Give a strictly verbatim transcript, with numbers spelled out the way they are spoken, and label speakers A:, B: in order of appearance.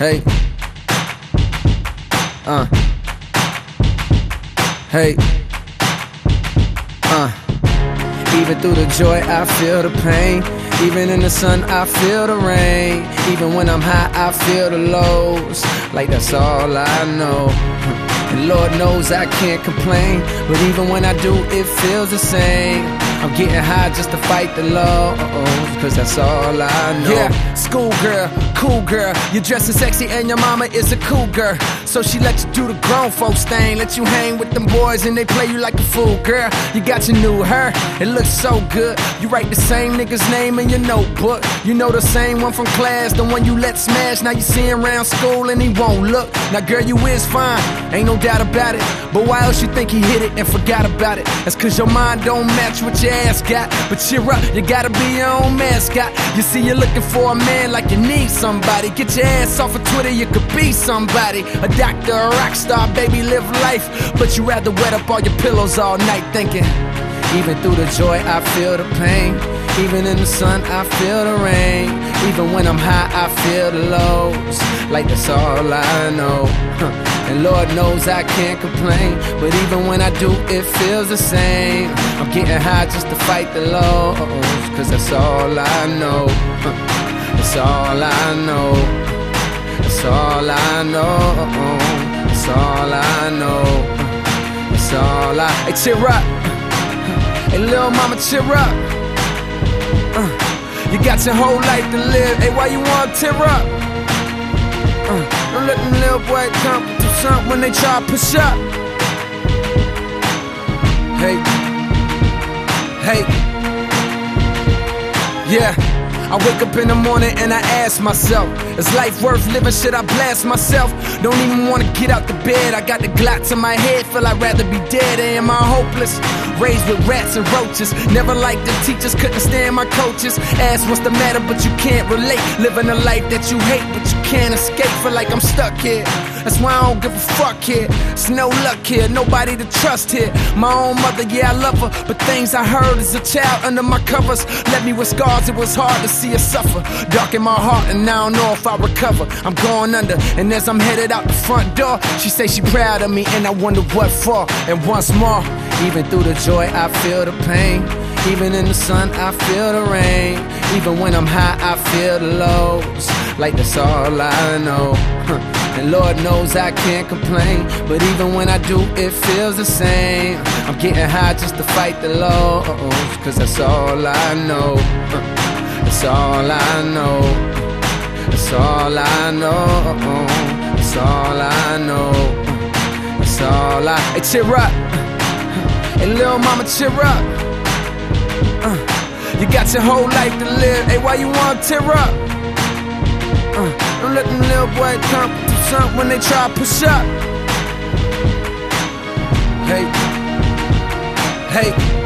A: Hey. Uh. Hey. Uh. Even through the joy, I feel the pain. Even in the sun, I feel the rain. Even when I'm high, I feel the lows. Like that's all I know. And Lord knows I can't complain, but even when I do, it feels the same. I'm getting high just to fight the lows, cause that's all I know. Yeah, schoolgirl, cool girl. You're dressing sexy and your mama is a cool girl. So she let you do the grown folks thing. Let you hang with them boys and they play you like a fool, girl. You got your new hair, it looks so good. You write the same nigga's name in your notebook. You know the same one from class, the one you let smash. Now you see him around school and he won't look. Now girl, you is fine, ain't no doubt about it. But why else you think he hit it and forgot about it? That's cause your mind don't match what your ass got. But cheer up, you gotta be your own mascot. You see you're looking for a man like you need somebody. Get your ass off of Twitter, you could be somebody. A doctor, a rock star, baby, live life. But you rather wet up all your pillows all night thinking, even through the joy, I feel the pain. Even in the sun, I feel the rain. Even when I'm high, I feel the lows. Like that's all I know. And Lord knows I can't complain, but even when I do, it feels the same. I'm getting high just to fight the lows, cause that's all I know. That's all I know. That's all I know. That's all I know. That's all I. Hey, cheer up. Hey, little mama, cheer up. Uh, you got your whole life to live. Hey, why you wanna tear up? Uh, don't let them little boy come to something when they try to push up. Hey, hey, yeah. I wake up in the morning and I ask myself, is life worth living? Should I blast myself? Don't even wanna get out the bed. I got the Glock to my head, feel I'd rather be dead. Am I hopeless? Raised with rats and roaches. Never liked the teachers, couldn't stand my coaches. Ask what's the matter, but you can't relate. Living a life that you hate, but you can't escape. Feel like I'm stuck here. That's why I don't give a fuck here. It's no luck here, nobody to trust here. My own mother, yeah, I love her, but things I heard as a child under my covers left me with scars. It was hard to see her suffer. Dark in my heart, and I don't know if I recover. I'm going under, and as I'm headed out the front door, she say she proud of me, and I wonder what for. And once more, even through the joy, I feel the pain. Even in the sun, I feel the rain. Even when I'm high, I feel the lows. Like that's all I know. And Lord knows I can't complain, but even when I do, it feels the same. I'm getting high just to fight the lows, cause that's all I know. That's all I know. That's all I know. That's all I know. That's all I. Hey, cheer up. Hey, little mama, cheer up. Uh, you got your whole life to live. Hey, why you wanna tear up? Uh, don't let them little boy come to something when they try to push up. Hey, hey.